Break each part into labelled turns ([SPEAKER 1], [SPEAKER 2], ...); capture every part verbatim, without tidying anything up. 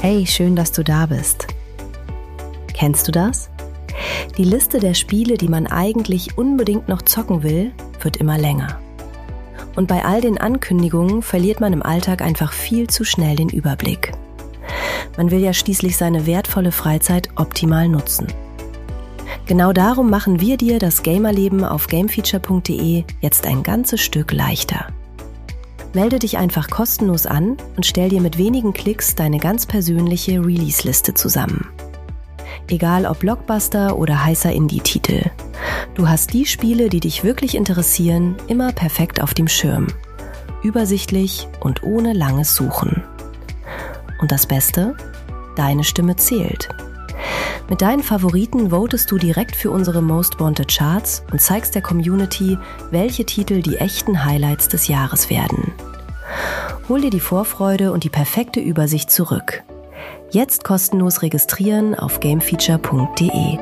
[SPEAKER 1] Hey, schön, dass du da bist. Kennst du das? Die Liste der Spiele, die man eigentlich unbedingt noch zocken will, wird immer länger. Und bei all den Ankündigungen verliert man im Alltag einfach viel zu schnell den Überblick. Man will ja schließlich seine wertvolle Freizeit optimal nutzen. Genau darum machen wir dir das Gamerleben auf gamefeature punkt de jetzt ein ganzes Stück leichter. Melde dich einfach kostenlos an und stell dir mit wenigen Klicks deine ganz persönliche Release-Liste zusammen. Egal ob Blockbuster oder heißer Indie-Titel. Du hast die Spiele, die dich wirklich interessieren, immer perfekt auf dem Schirm. Übersichtlich und ohne langes Suchen. Und das Beste? Deine Stimme zählt. Mit deinen Favoriten votest du direkt für unsere Most Wanted Charts und zeigst der Community, welche Titel die echten Highlights des Jahres werden. Hol dir die Vorfreude und die perfekte Übersicht zurück. Jetzt kostenlos registrieren auf gamefeature punkt de.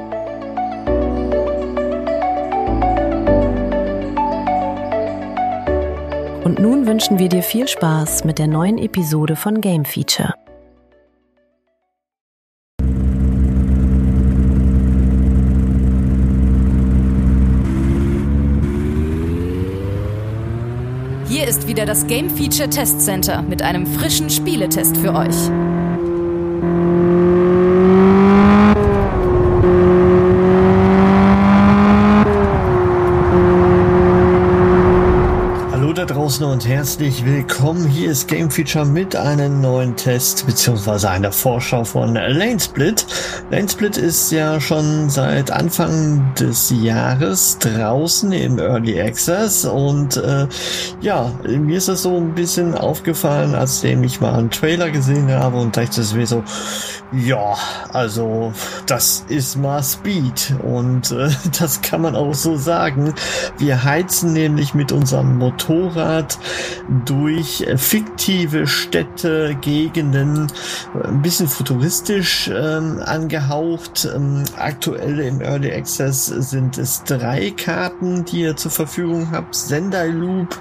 [SPEAKER 1] Und nun wünschen wir dir viel Spaß mit der neuen Episode von Game Feature.
[SPEAKER 2] Hier ist wieder das Game Feature Test Center mit einem frischen Spieletest für euch.
[SPEAKER 3] Draußen und herzlich willkommen. Hier ist Game Feature mit einem neuen Test bzw. einer Vorschau von Lanesplit. Lanesplit ist ja schon seit Anfang des Jahres draußen im Early Access und äh, ja, mir ist das so ein bisschen aufgefallen, als ich mal einen Trailer gesehen habe und dachte mir so, ja, also das ist mal Speed und äh, das kann man auch so sagen. Wir heizen nämlich mit unserem Motorrad durch fiktive Städte, Gegenden, ein bisschen futuristisch ähm, angehaucht. Ähm, aktuell im Early Access sind es drei Karten, die ihr zur Verfügung habt. Sendai Loop,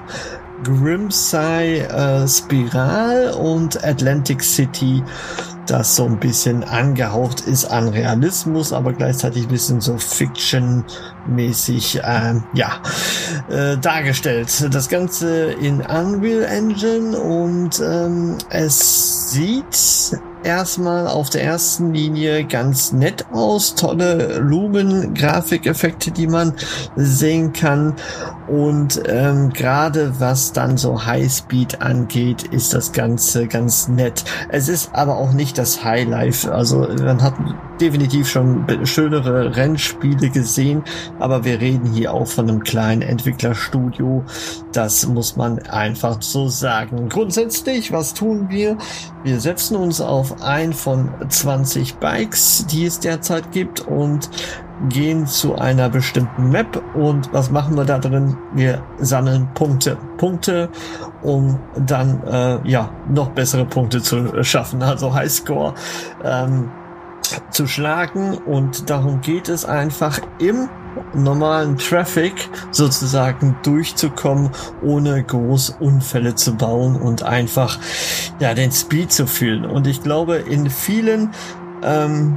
[SPEAKER 3] Grimsai äh, Spiral und Atlantic City, das so ein bisschen angehaucht ist an Realismus, aber gleichzeitig ein bisschen so Fiction-mäßig äh, ja, äh, dargestellt. Das Ganze in Unreal Engine und ähm, es sieht erstmal auf der ersten Linie ganz nett aus. Tolle Lumen-Grafikeffekte, die man sehen kann. Und ähm, gerade was dann so Highspeed angeht, ist das Ganze ganz nett. Es ist aber auch nicht das Highlife. Also man hat definitiv schon schönere Rennspiele gesehen, aber wir reden hier auch von einem kleinen Entwicklerstudio. Das muss man einfach so sagen. Grundsätzlich, was tun wir? Wir setzen uns auf ein von zwanzig Bikes, die es derzeit gibt, und gehen zu einer bestimmten Map. Und was machen wir da drin? Wir sammeln Punkte. Punkte, um dann äh, ja noch bessere Punkte zu schaffen, also Highscore ähm, zu schlagen. Und darum geht es einfach, im normalen Traffic sozusagen durchzukommen, ohne groß Unfälle zu bauen und einfach ja den Speed zu fühlen. Und ich glaube, in vielen ähm,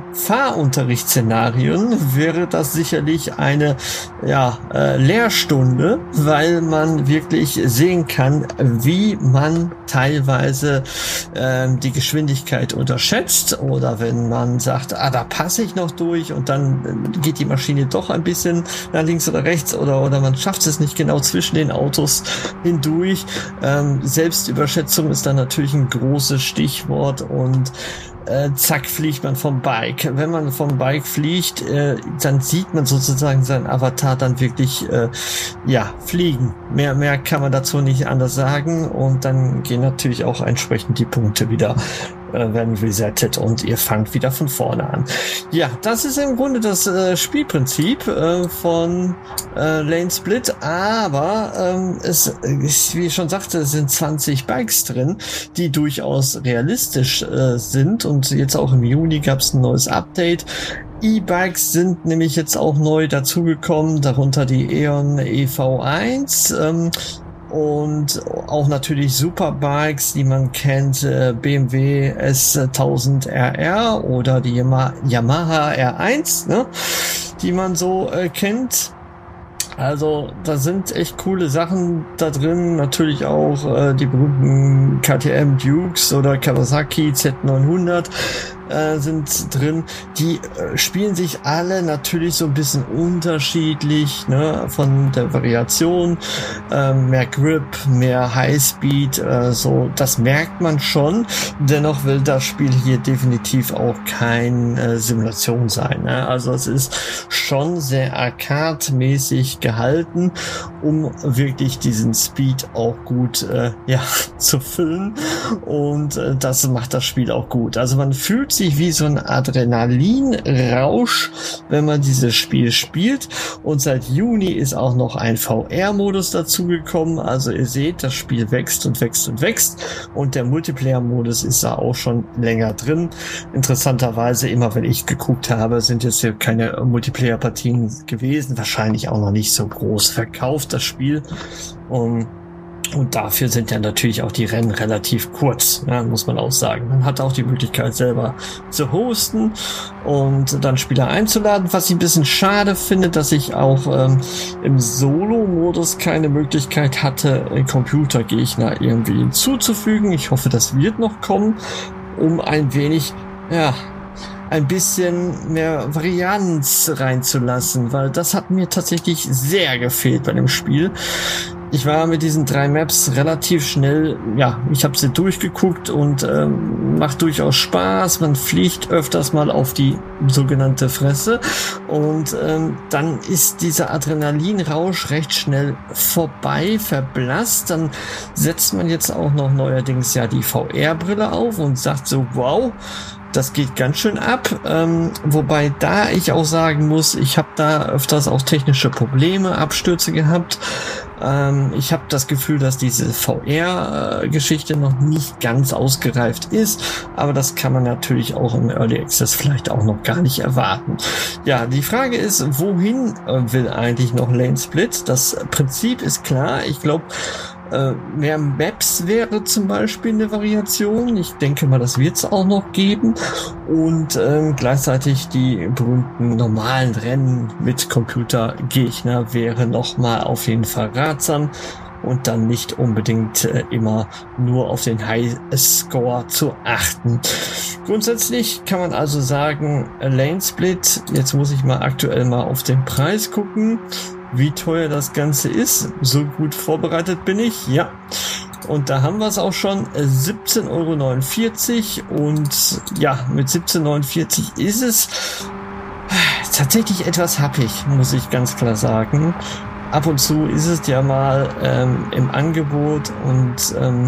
[SPEAKER 3] Fahrunterrichtsszenarien wäre das sicherlich eine ja, äh, Lehrstunde, weil man wirklich sehen kann, wie man teilweise ähm, die Geschwindigkeit unterschätzt, oder wenn man sagt, ah, da passe ich noch durch, und dann geht die Maschine doch ein bisschen nach links oder rechts, oder oder man schafft es nicht genau zwischen den Autos hindurch. Ähm, Selbstüberschätzung ist dann natürlich ein großes Stichwort, und Äh, zack, fliegt man vom Bike. Wenn man vom Bike fliegt, äh, dann sieht man sozusagen seinen Avatar dann wirklich äh, ja fliegen. Mehr mehr kann man dazu nicht anders sagen, und dann gehen natürlich auch entsprechend die Punkte wieder, äh, werden resettet, und ihr fangt wieder von vorne an. Ja, das ist im Grunde das äh, Spielprinzip äh, von äh, Lanesplit, aber ähm, es ist, wie ich schon sagte, es sind zwanzig Bikes drin, die durchaus realistisch äh, sind, und jetzt auch im Juni gab es ein neues Update. E-Bikes sind nämlich jetzt auch neu dazugekommen, darunter die E O N E V eins. Ähm, und auch natürlich Superbikes, die man kennt, äh, B M W S tausend R R oder die Yama- Yamaha R eins, ne, die man so äh, kennt. Also da sind echt coole Sachen da drin, natürlich auch äh, die berühmten K T M Dukes oder Kawasaki Z neunhundert äh, sind drin. Die äh, spielen sich alle natürlich so ein bisschen unterschiedlich, ne, von der Variation, äh, mehr Grip, mehr Highspeed, äh, so, das merkt man schon. Dennoch will das Spiel hier definitiv auch kein äh, Simulation sein, ne? Also es ist schon sehr arcade-mäßig gehalten, um wirklich diesen Speed auch gut äh, ja zu füllen, und äh, das macht das Spiel auch gut. Also man fühlt sich wie so ein Adrenalinrausch, wenn man dieses Spiel spielt, und seit Juni ist auch noch ein V R-Modus dazugekommen. Also ihr seht, das Spiel wächst und wächst und wächst, und der Multiplayer-Modus ist da auch schon länger drin. Interessanterweise, immer wenn ich geguckt habe, sind jetzt hier keine Multiplayer-Partien gewesen, wahrscheinlich auch noch nicht so groß verkauft, das Spiel. Und, und dafür sind ja natürlich auch die Rennen relativ kurz, ja, muss man auch sagen. Man hat auch die Möglichkeit, selber zu hosten und dann Spieler einzuladen. Was ich ein bisschen schade finde, dass ich auch ähm, im Solo-Modus keine Möglichkeit hatte, Computergegner irgendwie hinzuzufügen. Ich hoffe, das wird noch kommen, um ein wenig, ja, ein bisschen mehr Varianz reinzulassen, weil das hat mir tatsächlich sehr gefehlt bei dem Spiel. Ich war mit diesen drei Maps relativ schnell, ja, ich habe sie durchgeguckt, und ähm, macht durchaus Spaß. Man fliegt öfters mal auf die sogenannte Fresse, und ähm, dann ist dieser Adrenalinrausch recht schnell vorbei, verblasst. Dann setzt man jetzt auch noch neuerdings ja die V R-Brille auf und sagt so, wow, das geht ganz schön ab, ähm, wobei da ich auch sagen muss, ich habe da öfters auch technische Probleme, Abstürze gehabt. Ähm, ich habe das Gefühl, dass diese V R-Geschichte noch nicht ganz ausgereift ist, aber das kann man natürlich auch im Early Access vielleicht auch noch gar nicht erwarten. Ja, die Frage ist, wohin äh, will eigentlich noch Lane Split? Das Prinzip ist klar, ich glaube, Äh, mehr Maps wäre zum Beispiel eine Variation. Ich denke mal, das wird es auch noch geben. Und ähm, gleichzeitig die berühmten normalen Rennen mit Computergegner wäre nochmal auf jeden Fall ratsam. Und dann nicht unbedingt äh, immer nur auf den Highscore zu achten. Grundsätzlich kann man also sagen, Lane Split, jetzt muss ich mal aktuell mal auf den Preis gucken, wie teuer das Ganze ist. So gut vorbereitet bin ich, ja. Und da haben wir es auch schon, siebzehn Euro neunundvierzig, und ja, mit siebzehn Euro neunundvierzig ist es tatsächlich etwas happig, muss ich ganz klar sagen. Ab und zu ist es ja mal ähm, im Angebot, und ähm,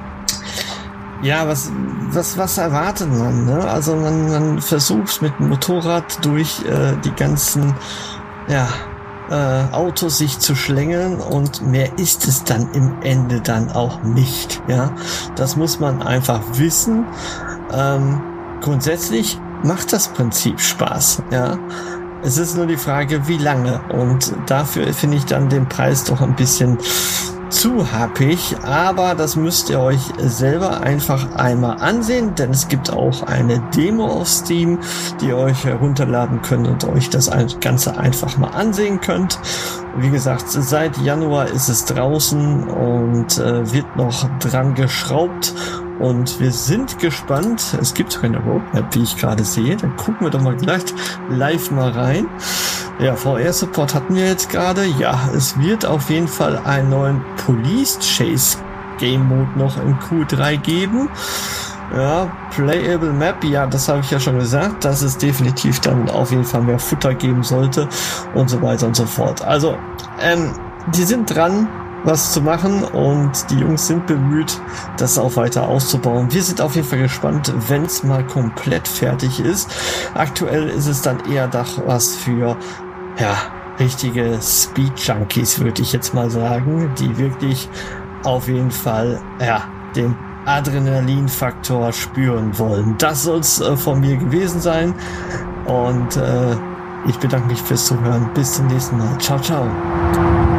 [SPEAKER 3] ja, was, was, was erwartet man, ne? Also man, man versucht mit dem Motorrad durch äh, die ganzen, ja, äh, Autos sich zu schlängeln, und mehr ist es dann im Ende dann auch nicht, ja. Das muss man einfach wissen. Ähm, grundsätzlich macht das Prinzip Spaß, ja. Es ist nur die Frage, wie lange, und dafür finde ich dann den Preis doch ein bisschen zu happig, aber das müsst ihr euch selber einfach einmal ansehen, denn es gibt auch eine Demo auf Steam, die ihr euch herunterladen könnt und euch das Ganze einfach mal ansehen könnt. Wie gesagt, seit Januar ist es draußen und äh, wird noch dran geschraubt. Und wir sind gespannt. Es gibt keine Roadmap, wie ich gerade sehe. Dann gucken wir doch mal gleich live mal rein. Ja, V R-Support hatten wir jetzt gerade. Ja, es wird auf jeden Fall einen neuen Police Chase Game Mode noch im Q drei geben. Ja, Playable Map, ja, das habe ich ja schon gesagt, dass es definitiv dann auf jeden Fall mehr Futter geben sollte und so weiter und so fort. Also, ähm, die sind dran, was zu machen, und die Jungs sind bemüht, das auch weiter auszubauen. Wir sind auf jeden Fall gespannt, wenn es mal komplett fertig ist. Aktuell ist es dann eher doch was für, ja, richtige Speed-Junkies, würde ich jetzt mal sagen, die wirklich auf jeden Fall, ja, den Adrenalinfaktor spüren wollen. Das soll es äh, von mir gewesen sein, und äh, ich bedanke mich fürs Zuhören. Bis zum nächsten Mal. Ciao, ciao.